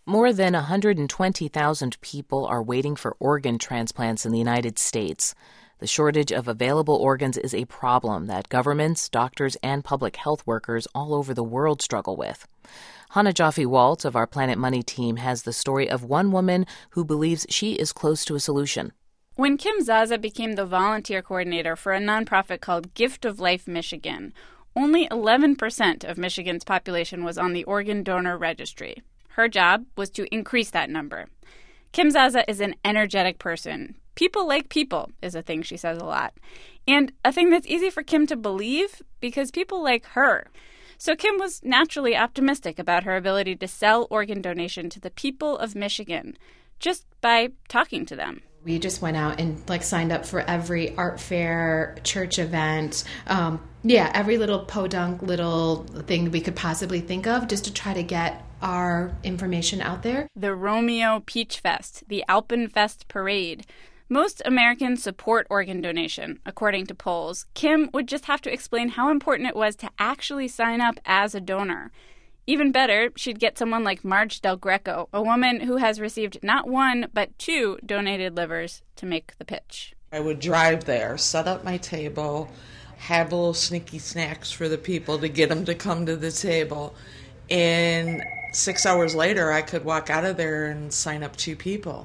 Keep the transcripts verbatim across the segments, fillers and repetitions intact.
More than one hundred twenty thousand people are waiting for organ transplants in the United States. The shortage of available organs is a problem that governments, doctors, and public health workers all over the world struggle with. Hannah Jaffe-Walt of our Planet Money team has the story of one woman who believes she is close to a solution. When Kim Zaza became the volunteer coordinator for a nonprofit called Gift of Life Michigan, only eleven percent of Michigan's population was on the organ donor registry. Her job was to increase that number. Kim Zaza is an energetic person. People like people is a thing she says a lot. And a thing that's easy for Kim to believe because people like her. So Kim was naturally optimistic about her ability to sell organ donation to the people of Michigan just by talking to them. We just went out and like signed up for every art fair, church event, um, yeah, every little podunk little thing we could possibly think of just to try to get our information out there. The Romeo Peach Fest, the Alpenfest Parade. Most Americans support organ donation, according to polls. Kim would just have to explain how important it was to actually sign up as a donor. Even better, she'd get someone like Marge Del Greco, a woman who has received not one, but two donated livers to make the pitch. I would drive there, set up my table, have little sneaky snacks for the people to get them to come to the table. And six hours later, I could walk out of there and sign up two people.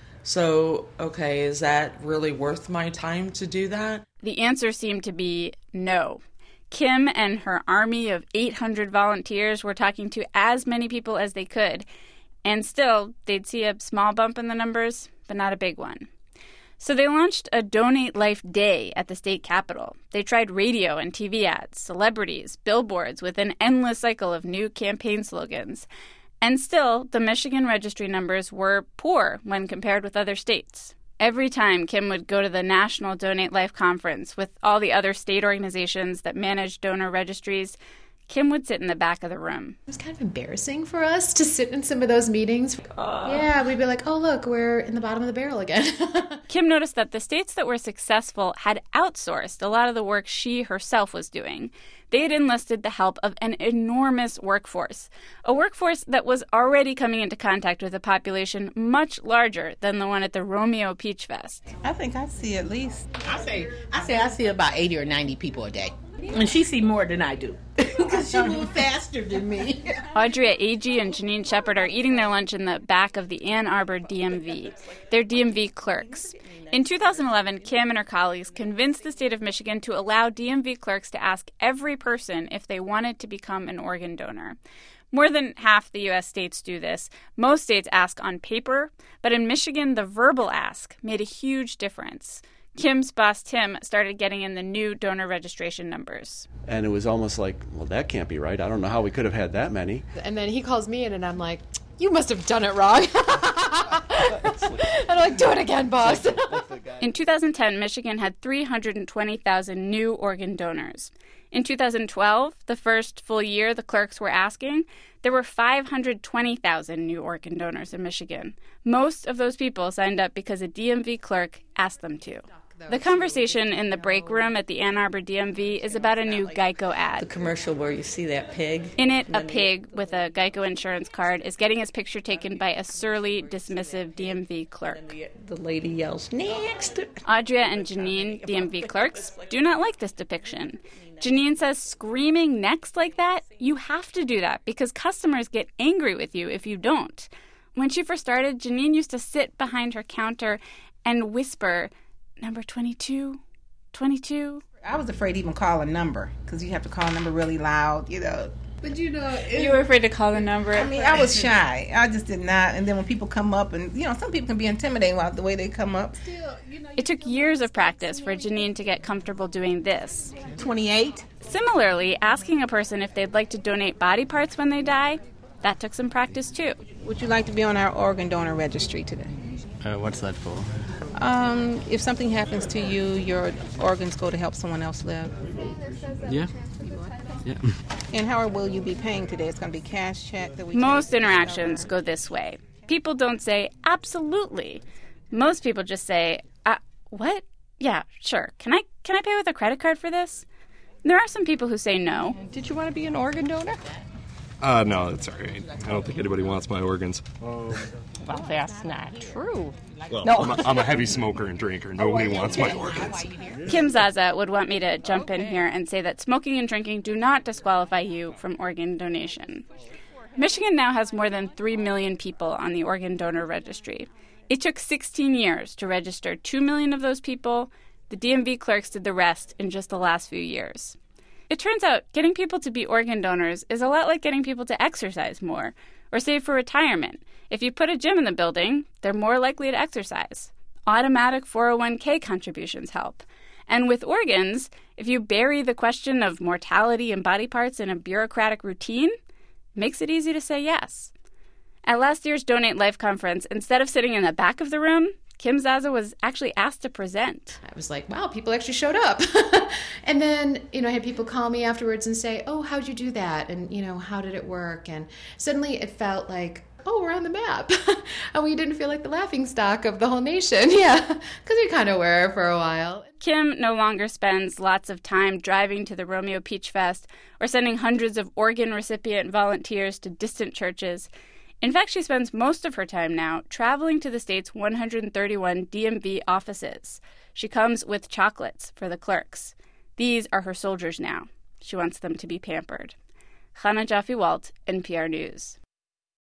So, okay, is that really worth my time to do that? The answer seemed to be no. Kim and her army of eight hundred volunteers were talking to as many people as they could, and still, they'd see a small bump in the numbers, but not a big one. So they launched a Donate Life Day at the state capitol. They tried radio and T V ads, celebrities, billboards with an endless cycle of new campaign slogans. And still, the Michigan registry numbers were poor when compared with other states. Every time Kim would go to the National Donate Life Conference with all the other state organizations that manage donor registries, Kim would sit in the back of the room. It was kind of embarrassing for us to sit in some of those meetings. Uh, yeah, we'd be like, oh, look, we're in the bottom of the barrel again. Kim noticed that the states that were successful had outsourced a lot of the work she herself was doing. They had enlisted the help of an enormous workforce, a workforce that was already coming into contact with a population much larger than the one at the Romeo Peach Fest. I think I see at least, I say, I say I see about eighty or ninety people a day. And she see more than I do, because she moves faster than me. Audria Agee and Janine Shepard are eating their lunch in the back of the Ann Arbor D M V. They're D M V clerks. In two thousand eleven, Kim and her colleagues convinced the state of Michigan to allow D M V clerks to ask every person if they wanted to become an organ donor. More than half the U S states do this. Most states ask on paper, but in Michigan, the verbal ask made a huge difference. Kim's boss, Tim, started getting in the new donor registration numbers. And it was almost like, well, that can't be right. I don't know how we could have had that many. And then he calls me in, and I'm like, you must have done it wrong. And I'm like, do it again, boss. In two thousand ten, Michigan had three hundred twenty thousand new organ donors. In two thousand twelve, the first full year the clerks were asking, there were five hundred twenty thousand new organ donors in Michigan. Most of those people signed up because a D M V clerk asked them to. The conversation in the break room at the Ann Arbor D M V is about a new Geico ad. The commercial where you see that pig. In it, a pig with a Geico insurance card is getting his picture taken by a surly, dismissive D M V clerk. The, the lady yells, next! Audria and Janine, D M V clerks, do not like this depiction. Janine says screaming next like that, you have to do that because customers get angry with you if you don't. When she first started, Janine used to sit behind her counter and whisper, number twenty-two, twenty-two. I was afraid to even call a number because you have to call a number really loud, you know. But you know, it, you were afraid to call the number. I mean, I was shy. I just did not. And then when people come up, and you know, some people can be intimidating about the way they come up. Still, you know, it took years of practice for Janine to get comfortable doing this. twenty-eight. Similarly, asking a person if they'd like to donate body parts when they die, that took some practice too. Would you like to be on our organ donor registry today? Uh, what's that for? Um, if something happens to you, your organs go to help someone else live. Yeah. Yeah. And how will you be paying today? It's going to be cash, check? That we Most interactions go this way. People don't say, absolutely. Most people just say, uh, what? Yeah, sure. Can I can I pay with a credit card for this? There are some people who say no. Did you want to be an organ donor? Uh, no, that's all right. I don't think anybody wants my organs. Well, that's not true. Well, No. I'm, a, I'm a heavy smoker and drinker. Nobody wants my organs. Kim Zaza would want me to jump in here and say that smoking and drinking do not disqualify you from organ donation. Michigan now has more than three million people on the organ donor registry. It took sixteen years to register two million of those people. The D M V clerks did the rest in just the last few years. It turns out getting people to be organ donors is a lot like getting people to exercise more or save for retirement. If you put a gym in the building, they're more likely to exercise. Automatic four oh one k contributions help. And with organs, if you bury the question of mortality and body parts in a bureaucratic routine, it makes it easy to say yes. At last year's Donate Life conference, instead of sitting in the back of the room, Kim Zaza was actually asked to present. I was like, wow, people actually showed up. And then, you know, I had people call me afterwards and say, oh, how'd you do that? And, you know, how did it work? And suddenly it felt like, oh, we're on the map. And we didn't feel like the laughingstock of the whole nation. Yeah, because we kind of were for a while. Kim no longer spends lots of time driving to the Romeo Peach Fest or sending hundreds of organ recipient volunteers to distant churches. In fact, she spends most of her time now traveling to the state's one hundred thirty-one D M V offices. She comes with chocolates for the clerks. These are her soldiers now. She wants them to be pampered. Chana Jaffe-Walt, N P R News.